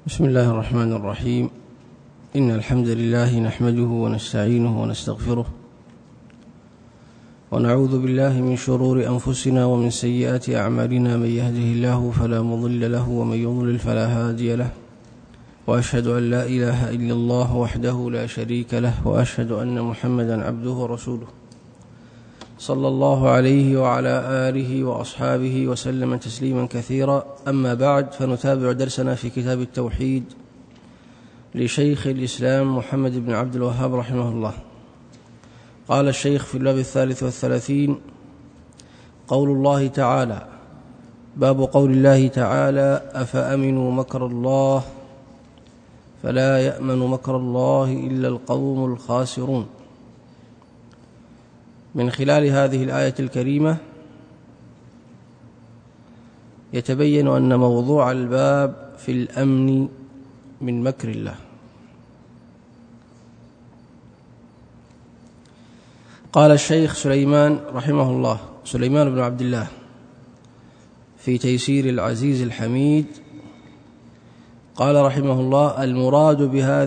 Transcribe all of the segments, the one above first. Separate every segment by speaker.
Speaker 1: بسم الله الرحمن الرحيم. إن الحمد لله نحمده ونستعينه ونستغفره ونعوذ بالله من شرور أنفسنا ومن سيئات أعمالنا، من يهده الله فلا مضل له ومن يضلل فلا هادي له، وأشهد أن لا إله إلا الله وحده لا شريك له، وأشهد أن محمدا عبده ورسوله صلى الله عليه وعلى آله وأصحابه وسلم تسليما كثيرا. أما بعد، فنتابع درسنا في كتاب التوحيد لشيخ الإسلام محمد بن عبد الوهاب رحمه الله. قال الشيخ في الباب 33: قول الله تعالى. باب قول الله تعالى: أفأمنوا مكر الله فلا يأمن مكر الله إلا القوم الخاسرون. من خلال هذه الآية الكريمة يتبين أن موضوع الباب في الأمن من مكر الله. قال الشيخ سليمان رحمه الله، سليمان بن عبد الله، في تيسير العزيز الحميد، قال رحمه الله: المراد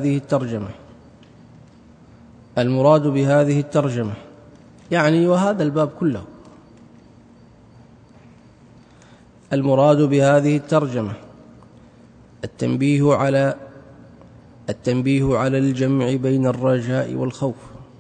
Speaker 1: بهذه الترجمة يعني وهذا الباب كله، المراد بهذه الترجمة التنبيه على الجمع بين الرجاء والخوف،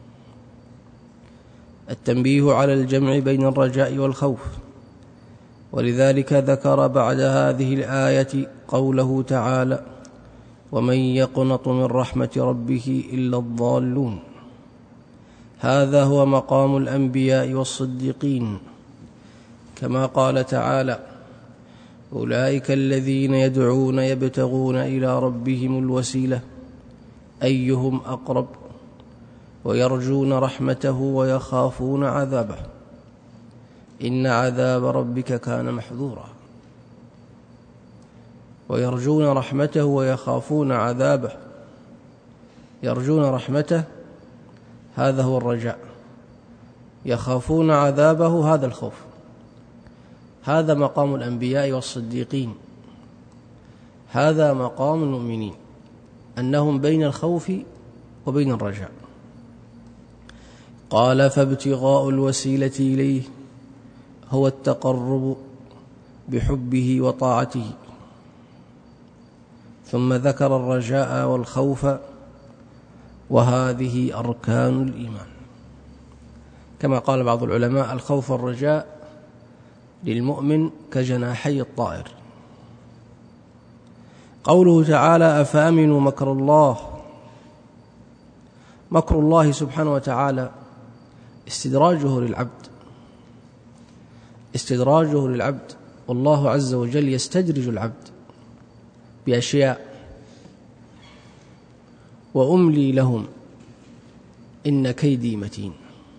Speaker 1: التنبيه على الجمع بين الرجاء والخوف. ولذلك ذكر بعد هذه الآية قوله تعالى: ومن يقنط من رحمة ربه إلا الضالون. هذا هو مقام الأنبياء والصديقين، كما قال تعالى: أولئك الذين يدعون يبتغون إلى ربهم الوسيلة أيهم أقرب ويرجون رحمته ويخافون عذابه إن عذاب ربك كان محذورا. ويرجون رحمته ويخافون عذابه، يرجون رحمته هذا هو الرجاء، يخافون عذابه هذا الخوف. هذا مقام الأنبياء والصديقين، هذا مقام المؤمنين، أنهم بين الخوف وبين الرجاء. قال: فابتغاء الوسيلة إليه هو التقرب بحبه وطاعته. ثم ذكر الرجاء والخوف، وهذه أركان الإيمان. كما قال بعض العلماء: الخوف والرجاء للمؤمن كجناحي الطائر. قوله تعالى: أفأمنوا مكر الله. مكر الله سبحانه وتعالى استدراجه للعبد، والله عز وجل يستدرج العبد بأشياء: وأملي لهم إن كيدي متين.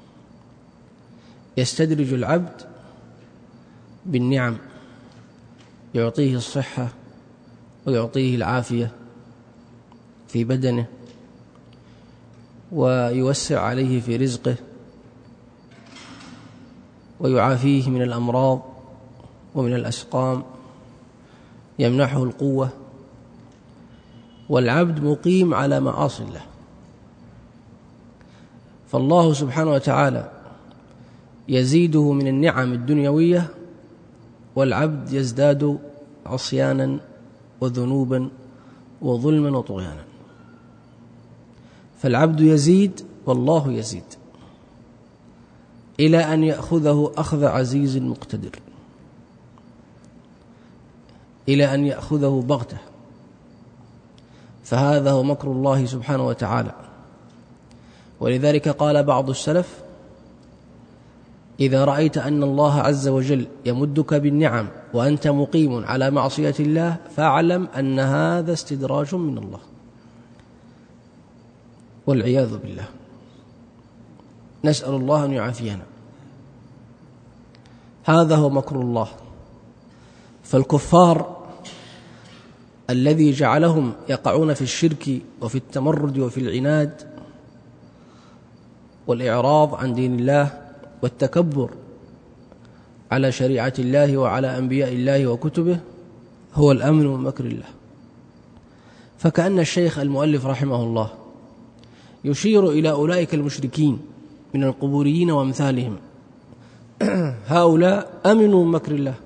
Speaker 1: يستدرج العبد بالنعم، يعطيه الصحة ويعطيه العافية في بدنه، ويوسع عليه في رزقه، ويعافيه من الأمراض ومن الأسقام، يمنحه القوة، والعبد مقيم على معاصي الله. فالله سبحانه وتعالى يزيده من النعم الدنيوية، والعبد يزداد عصيانا وذنوبا وظلما وطغيانا. فالعبد يزيد والله يزيد، إلى أن يأخذه أخذ عزيز مقتدر، إلى أن يأخذه بغتة. فهذا هو مكر الله سبحانه وتعالى. ولذلك قال بعض السلف: إذا رأيت أن الله عز وجل يمدك بالنعم وأنت مقيم على معصية الله، فاعلم أن هذا استدراج من الله، والعياذ بالله. نسأل الله أن يعافينا. هذا هو مكر الله. فالكفار الذي جعلهم يقعون في الشرك وفي التمرد وفي العناد والإعراض عن دين الله والتكبر على شريعة الله وعلى أنبياء الله وكتبه هو الأمن من مكر الله. فكأن الشيخ المؤلف رحمه الله يشير إلى أولئك المشركين من القبوريين وأمثالهم، هؤلاء أمنوا من مكر الله،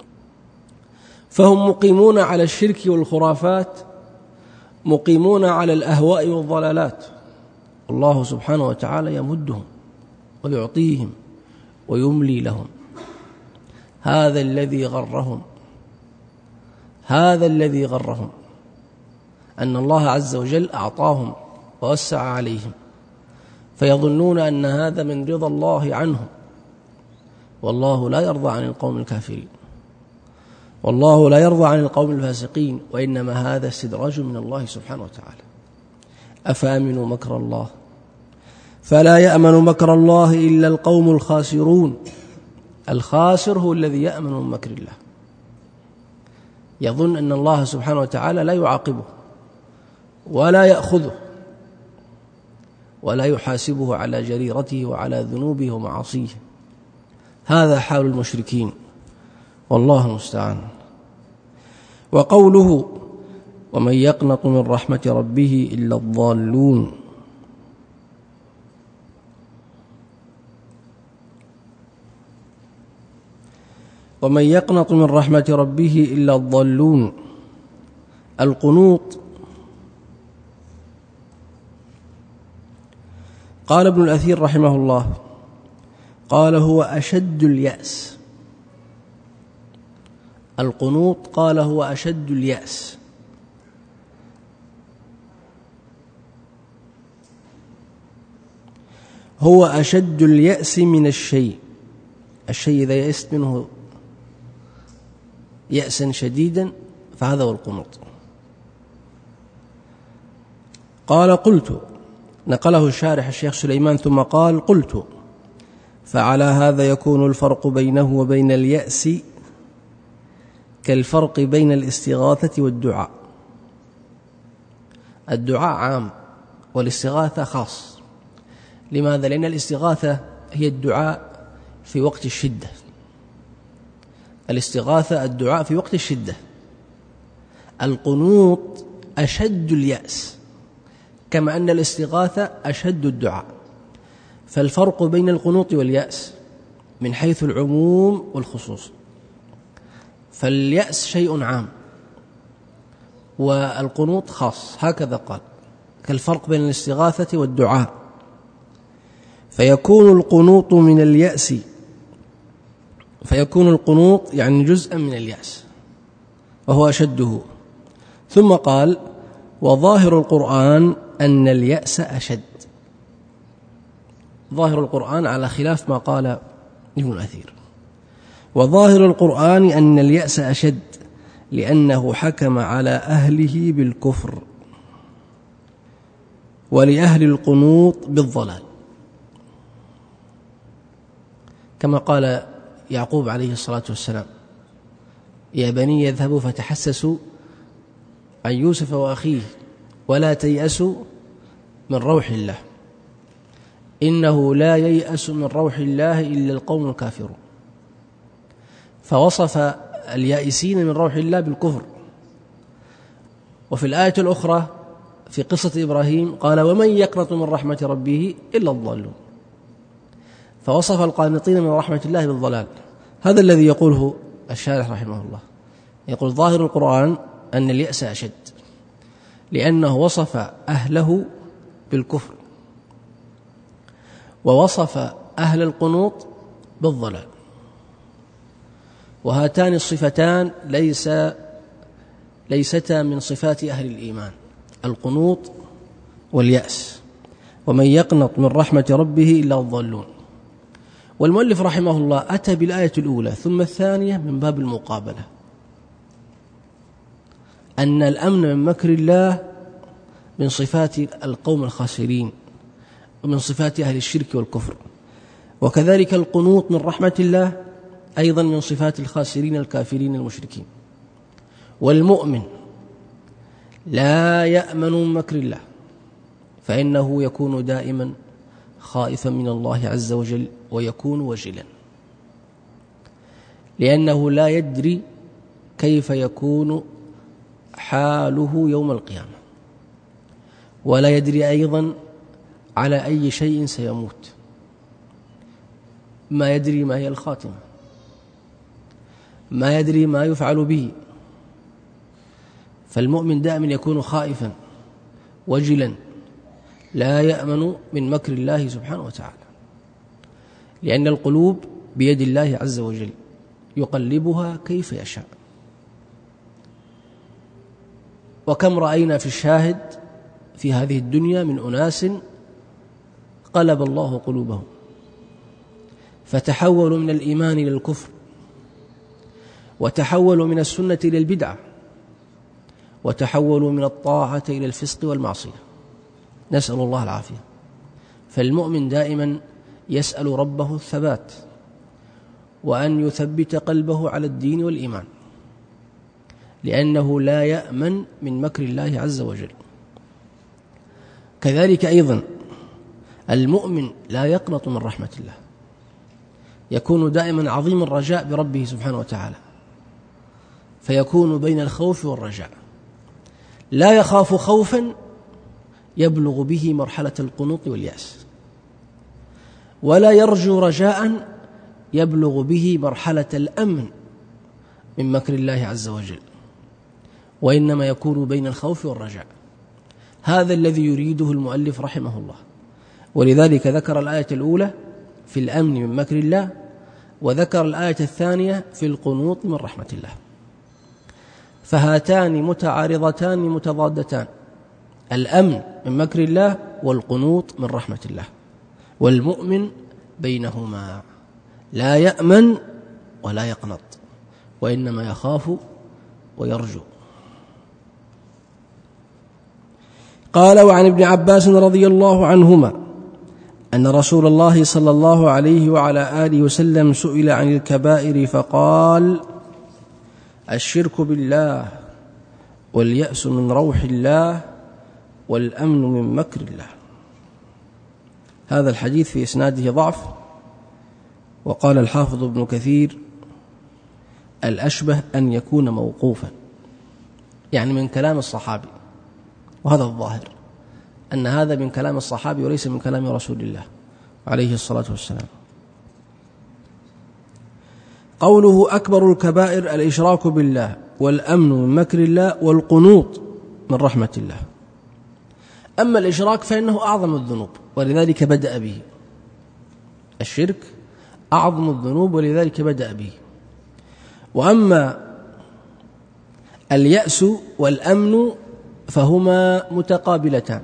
Speaker 1: فهم مقيمون على الشرك والخرافات، مقيمون على الأهواء والضلالات، الله سبحانه وتعالى يمدهم ويعطيهم ويملي لهم. هذا الذي غرهم، هذا الذي غرهم أن الله عز وجل أعطاهم ووسع عليهم، فيظنون أن هذا من رضا الله عنهم، والله لا يرضى عن القوم الكافرين، والله لا يرضى عن القوم الفاسقين، وإنما هذا استدراج من الله سبحانه وتعالى. أفأمنوا مكر الله فلا يأمن مكر الله إلا القوم الخاسرون. الخاسر هو الذي يأمن من مكر الله، يظن أن الله سبحانه وتعالى لا يعاقبه ولا يأخذه ولا يحاسبه على جريرته وعلى ذنوبه ومعاصيه. هذا حال المشركين، والله المستعان. وقوله ومن يقنط من رحمة ربه إلا الضالون، ومن يقنط من رحمة ربه إلا الضالون. القنوط، قال ابن الأثير رحمه الله، قال هو أشد اليأس. القنوط قال هو أشد اليأس، هو أشد اليأس من الشيء إذا يأست منه يأسا شديدا فهذا هو القنوط. قال قلت، نقله الشارح الشيخ سليمان ثم قال قلت: فعلى هذا يكون الفرق بينه وبين اليأس كالفرق بين الاستغاثة والدعاء. الدعاء عام والاستغاثة خاص. لماذا؟ لأن الاستغاثة هي الدعاء في وقت الشدة، الاستغاثة الدعاء في وقت الشدة. القنوط أشد اليأس، كما أن الاستغاثة أشد الدعاء. فالفرق بين القنوط واليأس من حيث العموم والخصوص. فاليأس شيء عام والقنوط خاص، هكذا قال، كالفرق بين الاستغاثة والدعاء. فيكون القنوط من اليأس، فيكون القنوط يعني جزءا من اليأس وهو أشده. ثم قال: وظاهر القرآن أن اليأس أشد. ظاهر القرآن على خلاف ما قال ابن الأثير. وظاهر القرآن أن اليأس أشد لأنه حكم على أهله بالكفر ولأهل القنوط بالضلال، كما قال يعقوب عليه الصلاة والسلام: يا بني يذهبوا فتحسسوا عن يوسف وأخيه ولا تيأسوا من روح الله إنه لا ييأس من روح الله إلا القوم الكافرون. فوصف اليائسين من روح الله بالكفر. وفي الآية الأخرى في قصة إبراهيم قال: ومن يقنط من رحمة ربه إلا الضالون. فوصف القانطين من رحمة الله بالضلال. هذا الذي يقوله الشارح رحمه الله، يقول: ظاهر القرآن أن اليأس أشد لأنه وصف أهله بالكفر ووصف أهل القنوط بالضلال، وهاتان الصفتان ليستا من صفات أهل الإيمان، القنوط واليأس. ومن يقنط من رحمة ربه إلا الضالون. والمؤلف رحمه الله أتى بالآية الأولى ثم الثانية من باب المقابلة، أن الأمن من مكر الله من صفات القوم الخاسرين ومن صفات أهل الشرك والكفر، وكذلك القنوط من رحمة الله أيضا من صفات الخاسرين الكافرين المشركين. والمؤمن لا يأمن من مكر الله، فإنه يكون دائما خائفا من الله عز وجل ويكون وجلا، لأنه لا يدري كيف يكون حاله يوم القيامة، ولا يدري أيضا على أي شيء سيموت، ما يدري ما هي الخاتمة، ما يدري ما يفعل به. فالمؤمن دائما يكون خائفا وجلا، لا يأمن من مكر الله سبحانه وتعالى، لأن القلوب بيد الله عز وجل يقلبها كيف يشاء. وكم رأينا في الشاهد في هذه الدنيا من أناس قلب الله قلوبهم فتحولوا من الإيمان إلى الكفر، وتحولوا من السنة إلى البدعة، وتحولوا من الطاعة إلى الفسق والمعصية، نسأل الله العافية. فالمؤمن دائما يسأل ربه الثبات، وأن يثبت قلبه على الدين والإيمان، لأنه لا يأمن من مكر الله عز وجل. كذلك أيضا المؤمن لا يقنط من رحمة الله، يكون دائما عظيم الرجاء بربه سبحانه وتعالى، فيكون بين الخوف والرجاء، لا يخاف خوفا يبلغ به مرحلة القنوط واليأس، ولا يرجو رجاء يبلغ به مرحلة الأمن من مكر الله عز وجل، وإنما يكون بين الخوف والرجاء. هذا الذي يريده المؤلف رحمه الله، ولذلك ذكر الآية الأولى في الأمن من مكر الله، وذكر الآية الثانية في القنوط من رحمة الله، فهاتان متعارضتان متضادتان، الأمن من مكر الله والقنوط من رحمة الله، والمؤمن بينهما لا يأمن ولا يقنط، وإنما يخاف ويرجو. قال: وعن ابن عباس رضي الله عنهما أن رسول الله صلى الله عليه وعلى آله وسلم سئل عن الكبائر فقال: الشرك بالله، واليأس من روح الله، والأمن من مكر الله. هذا الحديث في إسناده ضعف، وقال الحافظ ابن كثير: الأشبه أن يكون موقوفا، يعني من كلام الصحابي، وهذا الظاهر أن هذا من كلام الصحابي وليس من كلام رسول الله عليه الصلاة والسلام. قوله: أكبر الكبائر الإشراك بالله، والأمن من مكر الله، والقنوط من رحمة الله. أما الإشراك فإنه أعظم الذنوب، ولذلك بدأ به. الشرك أعظم الذنوب، ولذلك بدأ به. وأما اليأس والأمن فهما متقابلتان،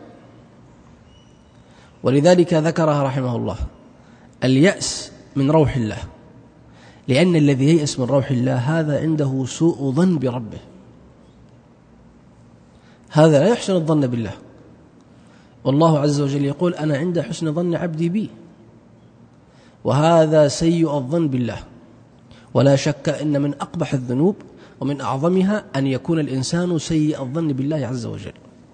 Speaker 1: ولذلك ذكرها رحمه الله. اليأس من روح الله، لأن الذي ييأس من روح الله هذا عنده سوء ظن بربه، هذا لا يحسن الظن بالله، والله عز وجل يقول: أنا عند حسن ظن عبدي بي، وهذا سيء الظن بالله. ولا شك أن من أقبح الذنوب ومن أعظمها أن يكون الإنسان سيء الظن بالله عز وجل،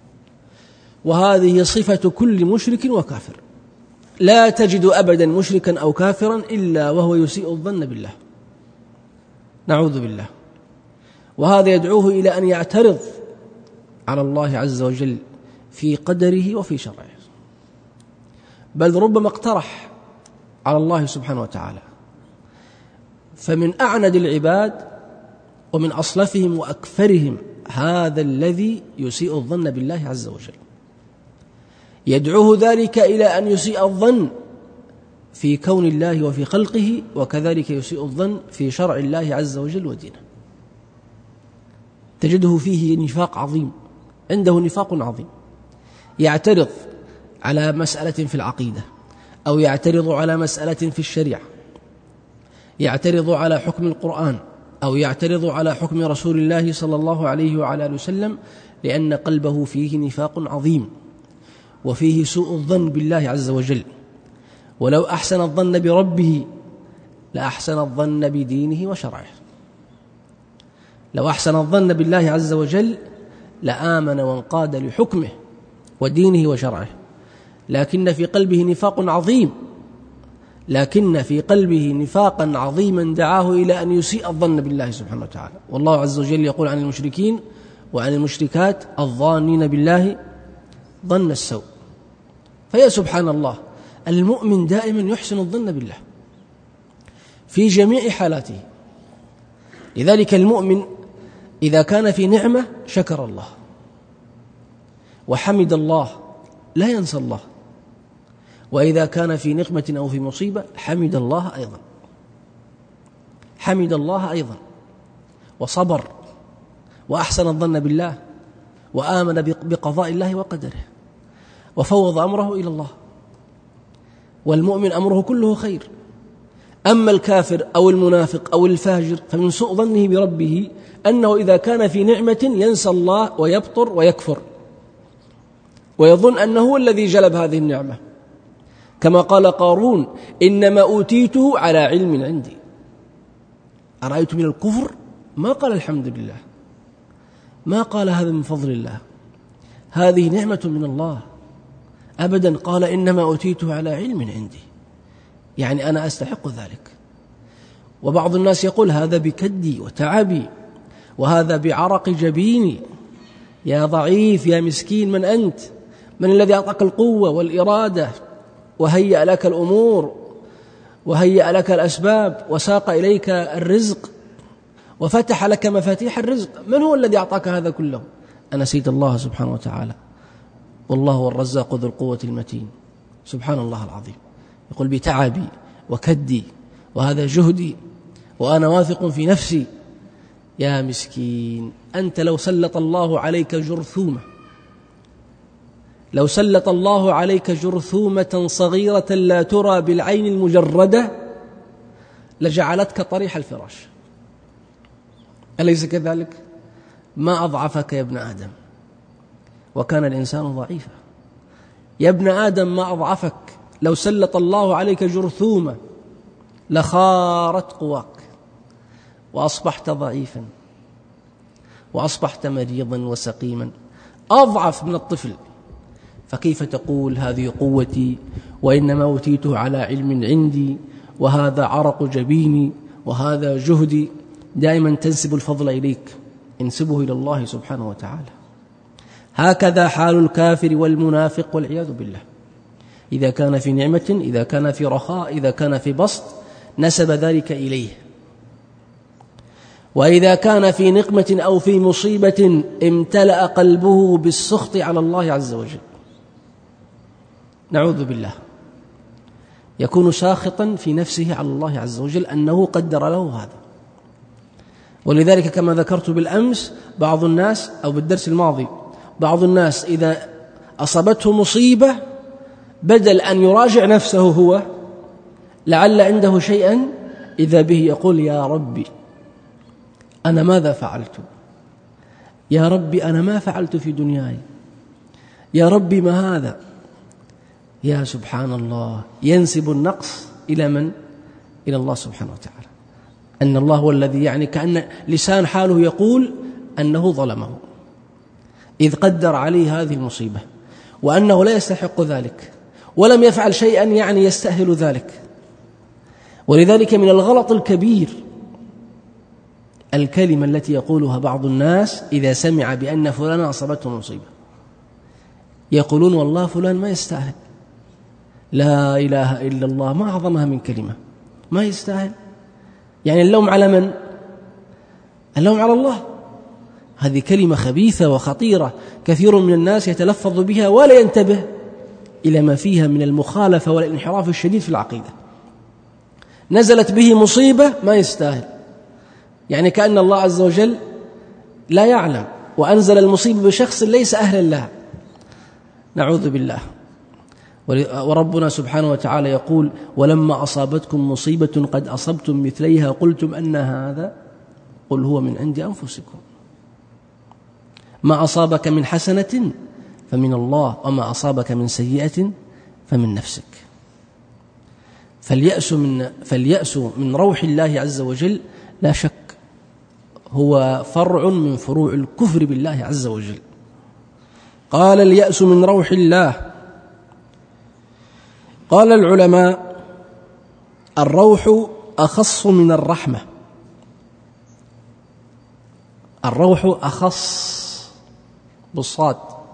Speaker 1: وهذه صفة كل مشرك وكافر. لا تجد أبدا مشركا أو كافرا إلا وهو يسيء الظن بالله، نعوذ بالله. وهذا يدعوه إلى أن يعترض على الله عز وجل في قدره وفي شرعه، بل ربما اقترح على الله سبحانه وتعالى. فمن أعند العباد ومن أصلفهم وأكثرهم هذا الذي يسيء الظن بالله عز وجل، يدعوه ذلك إلى أن يسيء الظن في كون الله وفي خلقه، وكذلك يسيء الظن في شرع الله عز وجل ودينه. تجده فيه نفاق عظيم، عنده نفاق عظيم، يعترض على مسألة في العقيدة، أو يعترض على مسألة في الشريعة، يعترض على حكم القرآن، أو يعترض على حكم رسول الله صلى الله عليه وعلى آله وسلم، لأن قلبه فيه نفاق عظيم، وفيه سوء الظن بالله عز وجل. ولو أحسن الظن بربه لأحسن الظن بدينه وشرعه، لو أحسن الظن بالله عز وجل لآمن وانقاد لحكمه ودينه وشرعه، لكن في قلبه نفاق عظيم، لكن في قلبه نفاقا عظيما دعاه إلى أن يسيء الظن بالله سبحانه وتعالى. والله عز وجل يقول عن المشركين: وعن المشركات الظانين بالله ظن السوء. فيا سبحان الله، المؤمن دائما يحسن الظن بالله في جميع حالاته. لذلك المؤمن إذا كان في نعمة شكر الله وحمد الله، لا ينسى الله، وإذا كان في نقمة أو في مصيبة حمد الله أيضا وصبر وأحسن الظن بالله وآمن بقضاء الله وقدره وفوض أمره إلى الله. والمؤمن أمره كله خير. أما الكافر أو المنافق أو الفاجر فمن سوء ظنه بربه أنه إذا كان في نعمة ينسى الله ويبطر ويكفر ويظن أنه هو الذي جلب هذه النعمة، كما قال قارون: إنما أوتيته على علم عندي. أرأيت من الكفر؟ ما قال الحمد لله، ما قال هذا من فضل الله، هذه نعمة من الله أبدا. قال: إنما أوتيته على علم عندي، يعني أنا أستحق ذلك. وبعض الناس يقول: هذا بكدي وتعبي، وهذا بعرق جبيني. يا ضعيف يا مسكين، من أنت؟ من الذي أعطاك القوة والإرادة وهيأ لك الأمور وهيأ لك الأسباب وساق إليك الرزق وفتح لك مفاتيح الرزق؟ من هو الذي أعطاك هذا كله؟ أنسيت الله سبحانه وتعالى. والله هو الرزاق ذو القوة المتين. سبحان الله العظيم. يقول: بتعبي وكدي وهذا جهدي وأنا واثق في نفسي. يا مسكين، أنت لو سلط الله عليك جرثومة، لو سلط الله عليك جرثومة صغيرة لا ترى بالعين المجردة لجعلتك طريح الفراش. أليس كذلك؟ ما أضعفك يا ابن آدم، وكان الإنسان ضعيفا. يا ابن آدم ما أضعفك، لو سلط الله عليك جرثومة لخارت قواك وأصبحت ضعيفا وأصبحت مريضا وسقيما أضعف من الطفل. فكيف تقول هذه قوتي وإنما أوتيته على علم عندي وهذا عرق جبيني وهذا جهدي؟ دائما تنسب الفضل إليك، انسبه إلى الله سبحانه وتعالى. هكذا حال الكافر والمنافق والعياذ بالله. إذا كان في نعمة، إذا كان في رخاء، إذا كان في بسط، نسب ذلك إليه. وإذا كان في نقمة أو في مصيبة امتلأ قلبه بالسخط على الله عز وجل. نعوذ بالله، يكون ساخطا في نفسه على الله عز وجل أنه قدر له هذا. ولذلك كما ذكرت بالأمس بعض الناس، أو بالدرس الماضي، بعض الناس إذا أصابته مصيبة بدل أن يراجع نفسه هو لعل عنده شيئا إذا به يقول: يا ربي أنا ماذا فعلت؟ يا ربي أنا ما فعلت في دنياي؟ يا ربي ما هذا؟ يا سبحان الله، ينسب النقص إلى من؟ إلى الله سبحانه وتعالى. أن الله هو الذي، يعني كأن لسان حاله يقول أنه ظلمه إذ قدر عليه هذه المصيبة، وأنه لا يستحق ذلك ولم يفعل شيئا يعني يستأهل ذلك. ولذلك من الغلط الكبير الكلمة التي يقولها بعض الناس إذا سمع بأن فلان أصابته مصيبة، يقولون: والله فلان ما يستاهل. لا إله إلا الله، ما أعظمها من كلمة، ما يستاهل. يعني اللوم على من؟ اللوم على الله. هذه كلمة خبيثة وخطيرة، كثير من الناس يتلفظ بها ولا ينتبه إلى ما فيها من المخالفة والانحراف الشديد في العقيدة. نزلت به مصيبة ما يستاهل، يعني كأن الله عز وجل لا يعلم وأنزل المصيبة بشخص ليس أهلا لها. نعوذ بالله. وربنا سبحانه وتعالى يقول: ولما أصابتكم مصيبة قد أصبتم مثليها قلتم أن هذا، قل هو من عند أنفسكم. ما أصابك من حسنة فمن الله وما أصابك من سيئة فمن نفسك. فاليأس من روح الله عز وجل لا شك هو فرع من فروع الكفر بالله عز وجل. قال: اليأس من روح الله. قال العلماء: الروح أخص من الرحمة. الروح أخص بالصاد،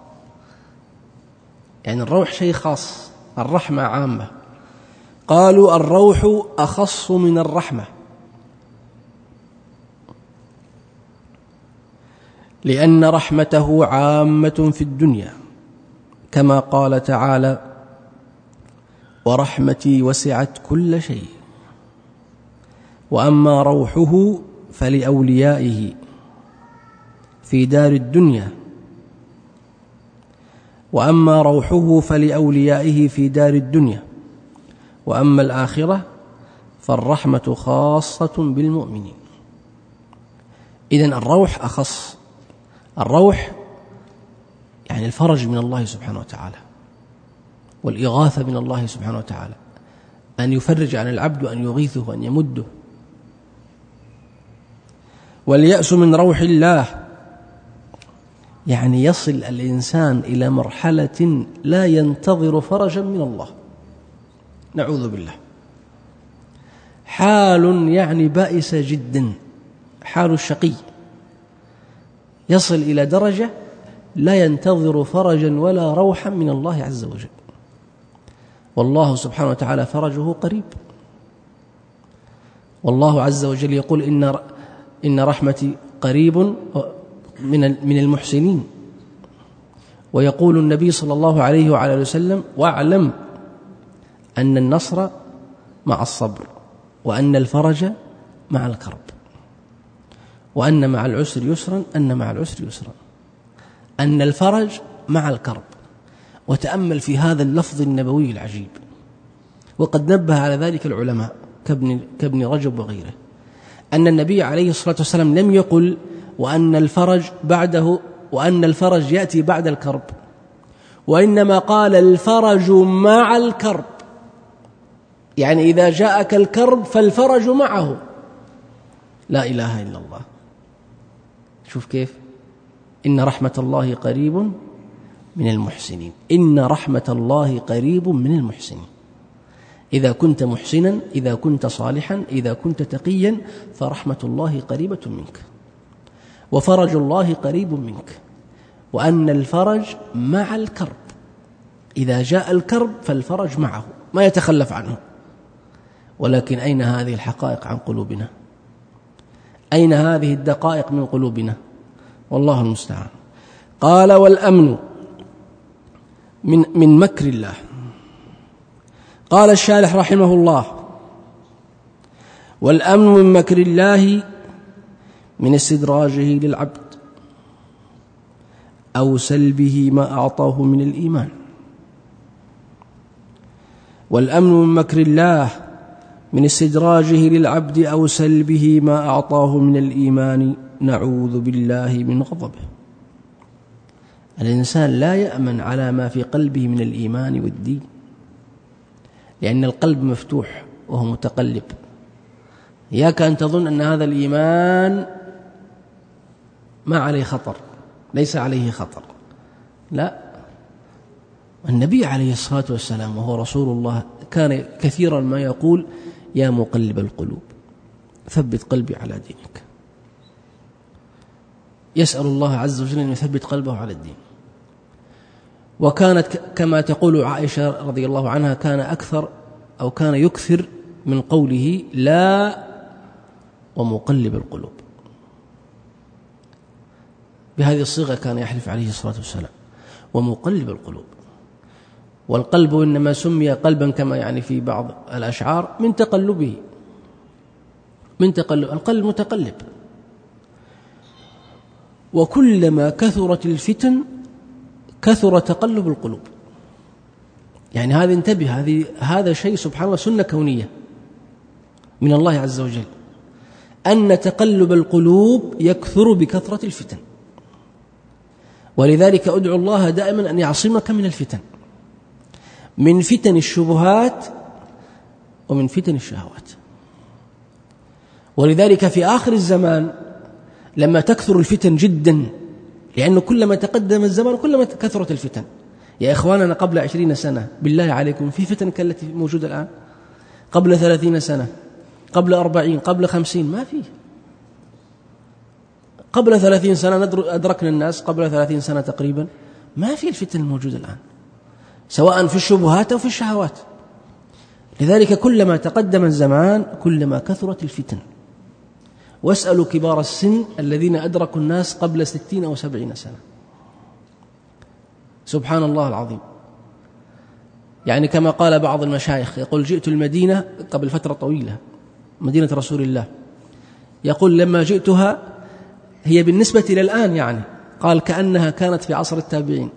Speaker 1: يعني الروح شيء خاص، الرحمة عامة. قالوا الروح أخص من الرحمة، لأن رحمته عامة في الدنيا، كما قال تعالى: ورحمتي وسعت كل شيء، وأما روحه فلأوليائه في دار الدنيا، وأما روحه فلأوليائه في دار الدنيا، وأما الآخرة فالرحمة خاصة بالمؤمنين. إذن الروح أخص. الروح يعني الفرج من الله سبحانه وتعالى، والإغاثة من الله سبحانه وتعالى، أن يفرج عن العبد وأن يغيثه وأن يمده. واليأس من روح الله، يعني يصل الإنسان إلى مرحلة لا ينتظر فرجا من الله، نعوذ بالله. حال يعني بائسة جدا، حال الشقي، يصل إلى درجة لا ينتظر فرجا ولا روحا من الله عز وجل. والله سبحانه وتعالى فرجه قريب، والله عز وجل يقول: إن رحمتي قريب من المحسنين. ويقول النبي صلى الله عليه وعلى وسلم: واعلم أن النصر مع الصبر، وأن الفرج مع الكرب، وأن مع العسر يسرا، أن مع العسر يسرا، أن الفرج مع الكرب. وتأمل في هذا اللفظ النبوي العجيب، وقد نبه على ذلك العلماء كابن رجب وغيره، أن النبي عليه الصلاة والسلام لم يقل وأن الفرج بعده، وأن الفرج يأتي بعد الكرب، وإنما قال الفرج مع الكرب، يعني إذا جاءك الكرب فالفرج معه. لا إله إلا الله. شوف كيف، إن رحمة الله قريب من المحسنين، إن رحمة الله قريب من المحسنين. إذا كنت محسنا، إذا كنت صالحا، إذا كنت تقيا، فرحمة الله قريبة منك، وفرج الله قريب منك، وأن الفرج مع الكرب، إذا جاء الكرب فالفرج معه، ما يتخلف عنه. ولكن أين هذه الحقائق عن قلوبنا؟ أين هذه الدقائق من قلوبنا؟ والله المستعان. قال: والأمن من مكر الله. قال الشارح رحمه الله: والأمن من مكر الله من استدراجه للعبد أو سلبه ما أعطاه من الإيمان. والأمن من مكر الله من استدراجه للعبد أو سلبه ما أعطاه من الإيمان، نعوذ بالله من غضبه. الإنسان لا يأمن على ما في قلبه من الإيمان والدين، لأن القلب مفتوح وهو متقلب. إياك أن تظن أن هذا الإيمان ما عليه خطر، ليس عليه خطر، لا. النبي عليه الصلاة والسلام وهو رسول الله كان كثيرا ما يقول: يا مقلب القلوب ثبت قلبي على دينك. يسأل الله عز وجل أن يثبت قلبه على الدين. وكانت كما تقول عائشة رضي الله عنها، كان يكثر من قوله: لا ومقلب القلوب. بهذه الصيغة كان يحلف عليه الصلاة والسلام، ومقلب القلوب. والقلب إنما سمي قلبا كما يعني في بعض الأشعار من تقلبه، القلب متقلب. وكلما كثرت الفتن كثر تقلب القلوب. يعني هذا انتبه، هذا شيء سبحان الله سنة كونية من الله عز وجل، أن تقلب القلوب يكثر بكثرة الفتن. ولذلك أدعو الله دائما أن يعصمك من الفتن، من فتن الشبهات ومن فتن الشهوات. ولذلك في آخر الزمان لما تكثر الفتن جدا، لأنه كلما تقدم الزمان كلما كثرت الفتن. يا إخواننا، قبل 20 سنة بالله عليكم في فتن كالتي موجودة الآن؟ قبل 30 سنة، قبل 40، قبل 50، ما فيه. قبل 30 سنة أدركنا الناس قبل 30 سنة تقريبا ما في الفتن الموجودة الآن، سواء في الشبهات أو في الشهوات. لذلك كلما تقدم الزمان كلما كثرت الفتن. واسألوا كبار السن الذين أدركوا الناس قبل 60 أو 70 سنة. سبحان الله العظيم. يعني كما قال بعض المشايخ، يقول جئت المدينة قبل فترة طويلة، مدينة رسول الله، يقول لما جئتها هي بالنسبة إلى الآن يعني قال كأنها كانت في عصر التابعين.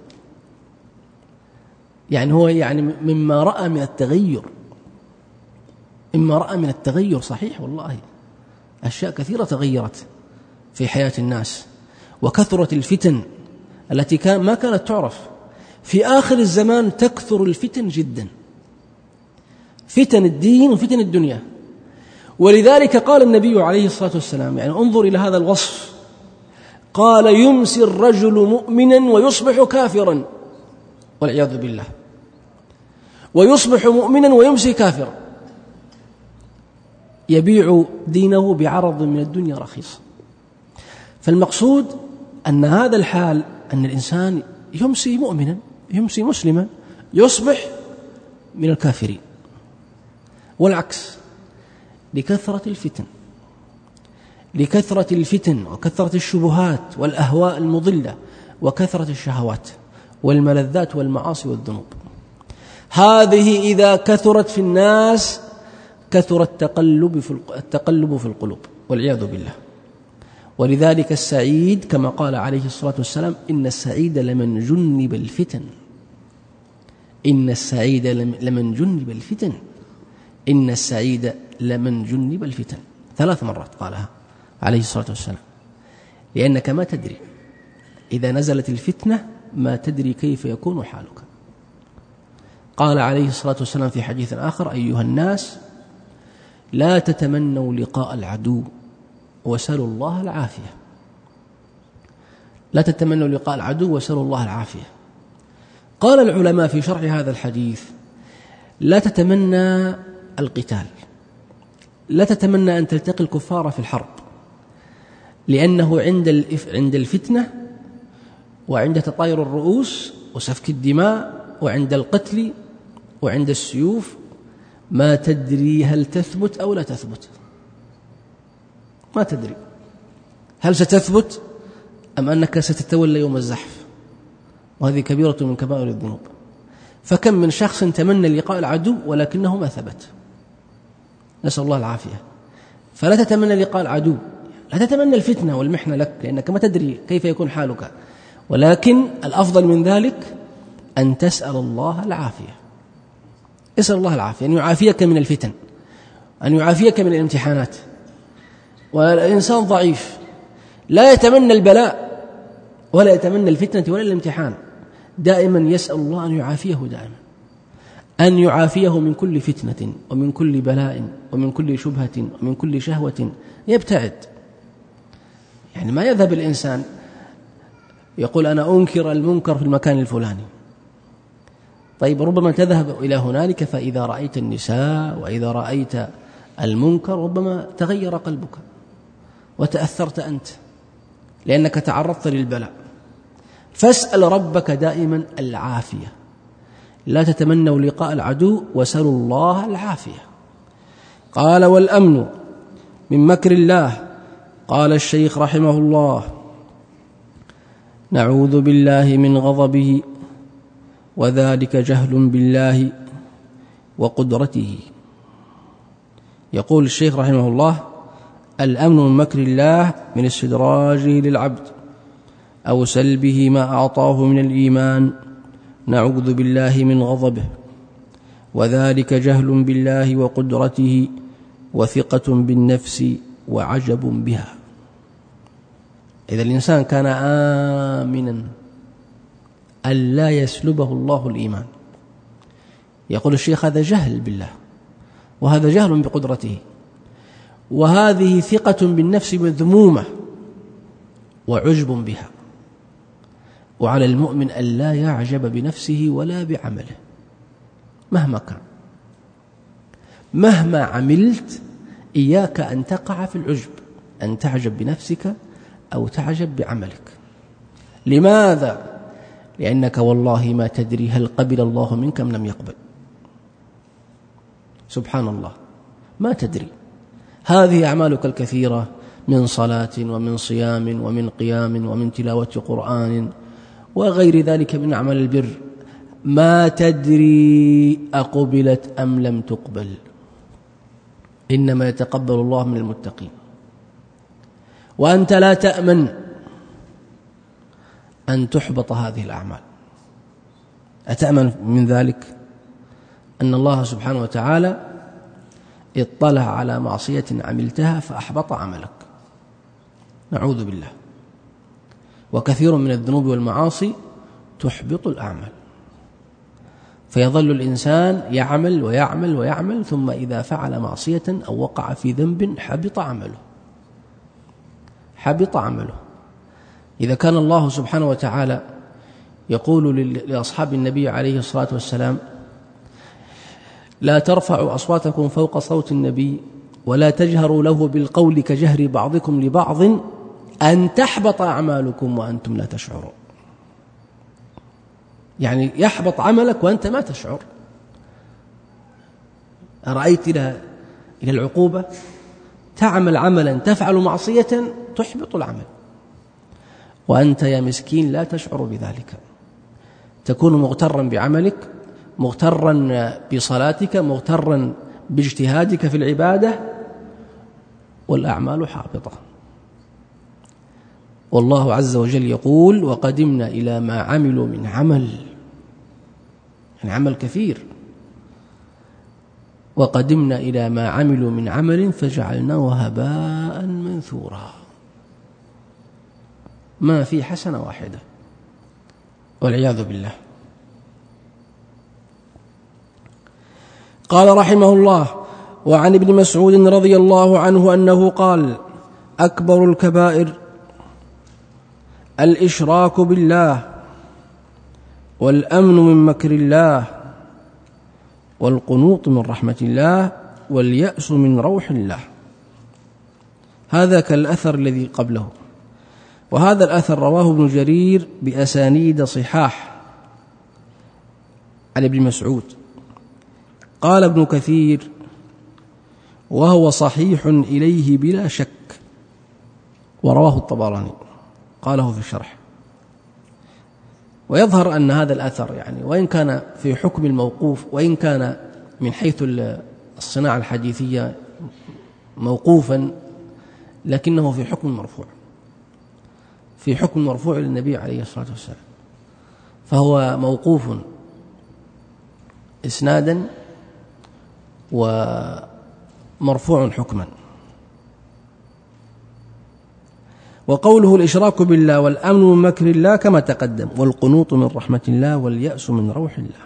Speaker 1: يعني هو يعني مما رأى من التغير، مما رأى من التغير. صحيح والله أشياء كثيرة تغيرت في حياة الناس، وكثرت الفتن التي ما كانت تعرف. في آخر الزمان تكثر الفتن جدا، فتن الدين وفتن الدنيا. ولذلك قال النبي عليه الصلاة والسلام، يعني انظر إلى هذا الوصف، قال يمسي الرجل مؤمنا ويصبح كافرا والعياذ بالله، ويصبح مؤمنا ويمسي كافرا، يبيع دينه بعرض من الدنيا رخيص. فالمقصود أن هذا الحال، أن الإنسان يمسي مؤمنا، يمسي مسلما، يصبح من الكافرين، والعكس لكثرة الفتن، لكثرة الفتن وكثرة الشبهات والأهواء المضلة وكثرة الشهوات والملذات والمعاصي والذنوب. هذه إذا كثرت في الناس كثر التقلب في القلوب والعياذ بالله. ولذلك السعيد كما قال عليه الصلاة والسلام إن السعيد لمن جنب الفتن، إن السعيد لمن جنب الفتن، إن السعيد لمن جنب الفتن. 3 مرات قالها عليه الصلاة والسلام، لأنك ما تدري إذا نزلت الفتنة ما تدري كيف يكون حالك. قال عليه الصلاة والسلام في حديث آخر أيها الناس لا تتمنوا لقاء العدو وسلوا الله العافية. لا تتمنوا لقاء العدو وسلوا الله العافية. قال العلماء في شرح هذا الحديث لا تتمنى القتال، لا تتمنى أن تلتقي الكفار في الحرب، لأنه عند الفتنة وعند تطاير الرؤوس وسفك الدماء وعند القتل وعند السيوف ما تدري هل تثبت أو لا تثبت، ما تدري هل ستثبت أم أنك ستتولى يوم الزحف، وهذه كبيرة من كبائر الذنوب. فكم من شخص تمنى لقاء العدو ولكنه ما ثبت، نسأل الله العافية. فلا تتمنى لقاء العدو، لا تتمنى الفتنة والمحنة لك، لأنك ما تدري كيف يكون حالك، ولكن الأفضل من ذلك أن تسأل الله العافية. اسأل الله العافية، أن يعافيك من الفتن، أن يعافيك من الامتحانات. والإنسان ضعيف لا يتمنى البلاء ولا يتمنى الفتنة ولا الامتحان، دائما يسأل الله أن يعافيه، دائما أن يعافيه من كل فتنة ومن كل بلاء ومن كل شبهة ومن كل شهوة يبتعد. يعني ما يذهب الإنسان يقول أنا أنكر المنكر في المكان الفلاني، طيب ربما تذهب إلى هنالك فإذا رأيت النساء وإذا رأيت المنكر ربما تغير قلبك وتأثرت أنت لأنك تعرضت للبلاء. فاسأل ربك دائما العافية، لا تتمنوا لقاء العدو وسلوا الله العافية. قال والأمن من مكر الله. قال الشيخ رحمه الله نعوذ بالله من غضبه وذلك جهل بالله وقدرته. يقول الشيخ رحمه الله الأمن من مكر الله من استدراجه للعبد أو سلبه ما أعطاه من الإيمان، نعوذ بالله من غضبه وذلك جهل بالله وقدرته وثقة بالنفس وعجب بها. إذا الإنسان كان آمنا ألا يسلبه الله الإيمان، يقول الشيخ هذا جهل بالله وهذا جهل بقدرته، وهذه ثقة بالنفس مذمومة وعجب بها. وعلى المؤمن ألا يعجب بنفسه ولا بعمله مهما كان، مهما عملت إياك أن تقع في العجب، أن تعجب بنفسك أو تعجب بعملك. لماذا؟ لأنك والله ما تدري هل قبل الله منك أم لم يقبل. سبحان الله، ما تدري. هذه أعمالك الكثيرة من صلاة ومن صيام ومن قيام ومن تلاوة قرآن وغير ذلك من أعمال البر، ما تدري أقبلت أم لم تقبل. إنما يتقبل الله من المتقين، وأنت لا تأمن أن تحبط هذه الأعمال. أتأمن من ذلك أن الله سبحانه وتعالى اطلع على معصية عملتها فأحبط عملك؟ نعوذ بالله. وكثير من الذنوب والمعاصي تحبط الأعمال، فيظل الإنسان يعمل ويعمل ويعمل، ثم إذا فعل معصية أو وقع في ذنب حبط عمله. إذا كان الله سبحانه وتعالى يقول لأصحاب النبي عليه الصلاة والسلام: لا ترفعوا أصواتكم فوق صوت النبي ولا تجهروا له بالقول كجهر بعضكم لبعض أن تحبط أعمالكم وأنتم لا تشعرون. يعني يحبط عملك وأنت ما تشعر. أرأيت إلى العقوبة؟ تعمل عملا، تفعل معصية تحبط العمل، وأنت يا مسكين لا تشعر بذلك. تكون مغترا بعملك، مغترا بصلاتك، مغترا باجتهادك في العبادة، والأعمال حابطة. والله عز وجل يقول: وقدمنا إلى ما عملوا من عمل، يعني عمل كثير. وقدمنا إلى ما عملوا من عمل فجعلناه هباء منثورا. ما في حسنة واحدة، والعياذ بالله. قال رحمه الله: وعن ابن مسعود رضي الله عنه أنه قال: أكبر الكبائر الإشراك بالله، والأمن من مكر الله، والقنوط من رحمة الله، واليأس من روح الله. هذا كالأثر الذي قبله. وهذا الأثر رواه ابن جرير بأسانيد صحاح عن ابن مسعود. قال ابن كثير: وهو صحيح إليه بلا شك. ورواه الطبراني، قاله في الشرح. ويظهر أن هذا الأثر يعني وإن كان في حكم الموقوف، وإن كان من حيث الصناعة الحديثية موقوفا، لكنه في حكم مرفوع، في حكم مرفوع للنبي عليه الصلاة والسلام، فهو موقوف إسنادا ومرفوع حكما. وقوله الإشراك بالله والأمن من مكر الله كما تقدم، والقنوط من رحمة الله، واليأس من روح الله.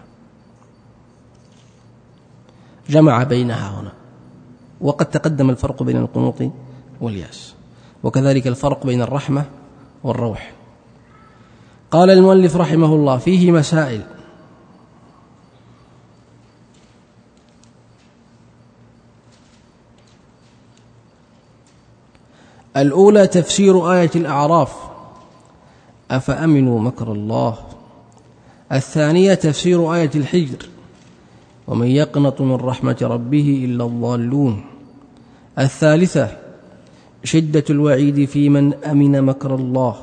Speaker 1: جمع بينها هنا، وقد تقدم الفرق بين القنوط واليأس، وكذلك الفرق بين الرحمة والروح. قال المؤلف رحمه الله: فيه مسائل. الأولى تفسير آية الأعراف: أفأمنوا مكر الله. الثانية تفسير آية الحجر: ومن يقنط من رحمة ربه إلا الضالون. الثالثة شدة الوعيد في من أمن مكر الله.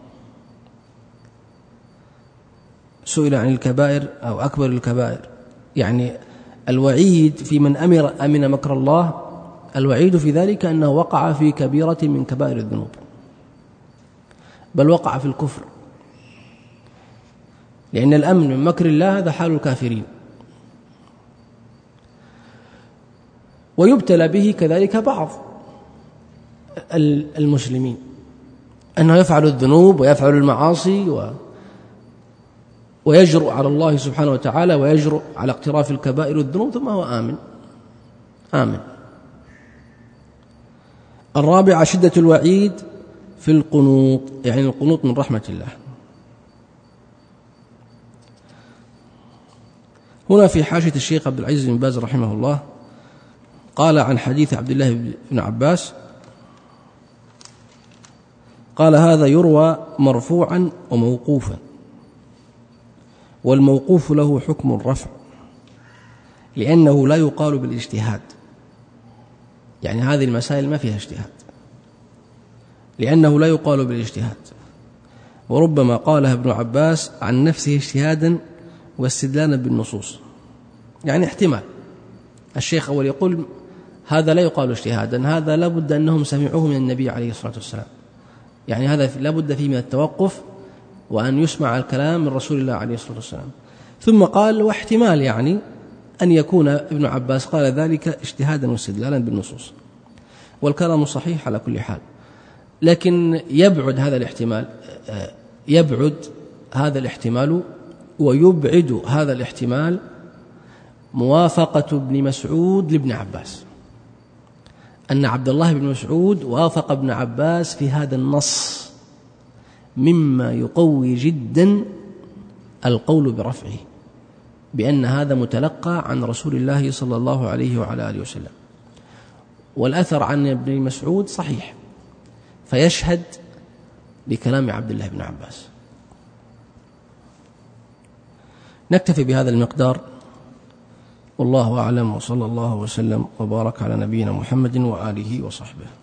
Speaker 1: سئل عن الكبائر أو أكبر الكبائر، يعني الوعيد في من أمن مكر الله، الوعيد في ذلك أنه وقع في كبيرة من كبائر الذنوب، بل وقع في الكفر، لأن الأمن من مكر الله هذا حال الكافرين. ويبتلى به كذلك بعض المسلمين، أنه يفعل الذنوب ويفعل المعاصي ويجرؤ على الله سبحانه وتعالى، ويجرؤ على اقتراف الكبائر والذنوب، ثم هو آمن. الرابعة شدة الوعيد في القنوط، يعني القنوط من رحمة الله. هنا في حاشية الشيخ عبد العزيز بن باز رحمه الله قال عن حديث عبد الله بن عباس: قال هذا يروى مرفوعا وموقوفا، والموقوف له حكم الرفع لأنه لا يقال بالاجتهاد، يعني هذه المسائل ما فيها اجتهاد لأنه لا يقال بالاجتهاد، وربما قالها ابن عباس عن نفسه اجتهادا واستدلالا بالنصوص. يعني احتمال الشيخ أول يقول هذا لا يقال اجتهادا، هذا لا بد أنهم سمعوه من النبي عليه الصلاة والسلام، يعني هذا لا بد فيه من التوقف وأن يسمع الكلام من رسول الله عليه الصلاة والسلام. ثم قال واحتمال يعني أن يكون ابن عباس قال ذلك اجتهادا واستدلالا بالنصوص، والكلام صحيح على كل حال. لكن يبعد هذا الاحتمال ويبعد هذا الاحتمال موافقة ابن مسعود لابن عباس، أن عبد الله بن مسعود وافق ابن عباس في هذا النص مما يقوي جدا القول برفعه، بأن هذا متلقى عن رسول الله صلى الله عليه وعلى آله وسلم، والأثر عن ابن مسعود صحيح فيشهد لكلام عبد الله بن عباس. نكتفي بهذا المقدار، والله أعلم، وصلى الله وسلم وبارك على نبينا محمد وآله وصحبه.